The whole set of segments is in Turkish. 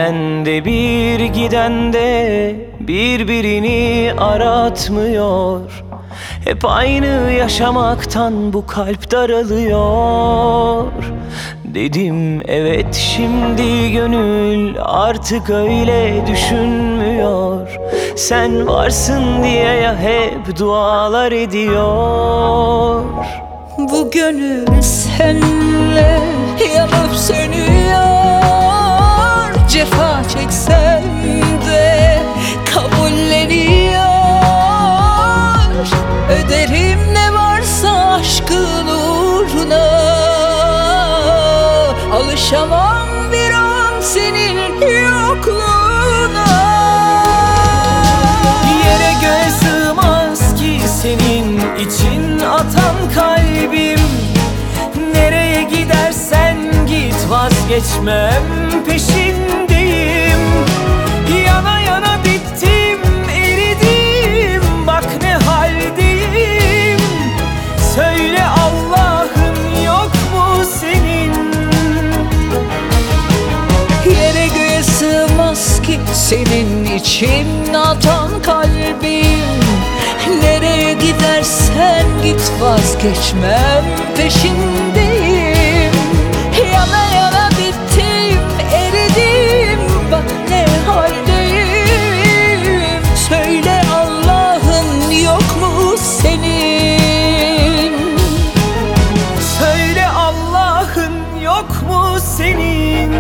Gelen de bir giden de birbirini aratmıyor. Hep aynı yaşamaktan bu kalp daralıyor. Dedim evet, şimdi gönül artık öyle düşünmüyor. Sen varsın diye ya hep dualar ediyor. Bu gönül senle yanıp sönüyor. Cefa çeksem de kabulleniyor. Öderim ne varsa aşkın uğruna. Alışamam bir an senin yokluğuna. Yere göğe sığmaz ki senin için atan kalbim. Nereye gidersen git, vazgeçmem, peşindeyim. Yana yana bittim, eridim, bak ne haldeyim. Söyle Allah'ın yok mu senin? Yere göğe sığmaz ki senin için atan kalbim. Nereye gidersen git, vazgeçmem, peşindeyim. Yana yana bittim, eridim, bak ne haldeyim. Söyle Allah'ın yok mu senin? Söyle Allah'ın yok mu senin?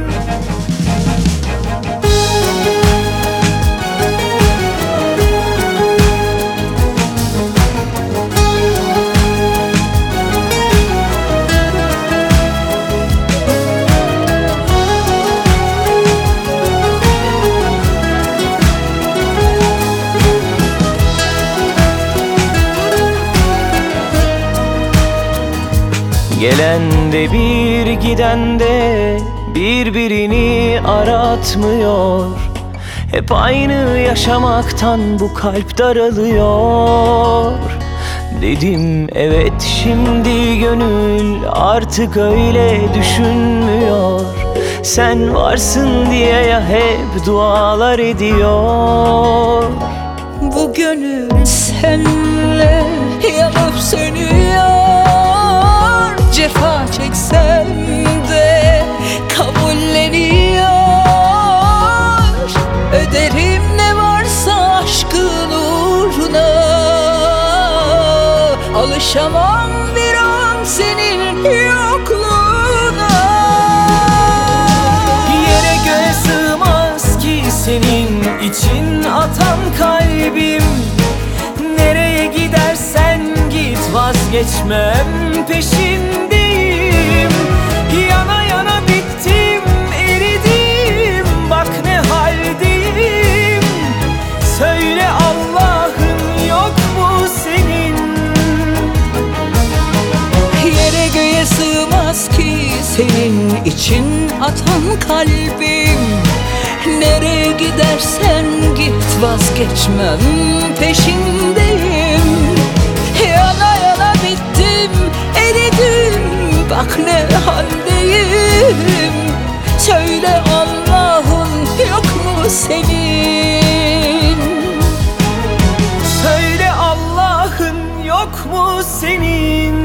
Gelen de bir giden de birbirini aratmıyor. Hep aynı yaşamaktan bu kalp daralıyor. Dedim evet, şimdi gönül artık öyle düşünmüyor. Sen varsın diye ya hep dualar ediyor. Bu gönül senle yanıp sönüyor. Cefa çeksem de kabulleniyor. Öderim ne varsa aşkın uğruna. Alışamam bir an senin yokluğuna. Yere göğe sığmaz ki senin için atan kalbim. Nereye gidersen git, vazgeçmem, peşindeyim. Yana yana bittim, eridim, bak ne haldeyim. Söyle Allah'ın yok mu senin? Yere göğe sığmaz ki senin için atan kalbim. Nereye gidersen git, vazgeçmem, peşindeyim. Yana yana bittim, eridim, bak ne haldeyim. Söyle Allah'ın yok mu senin? Söyle Allah'ın yok mu senin?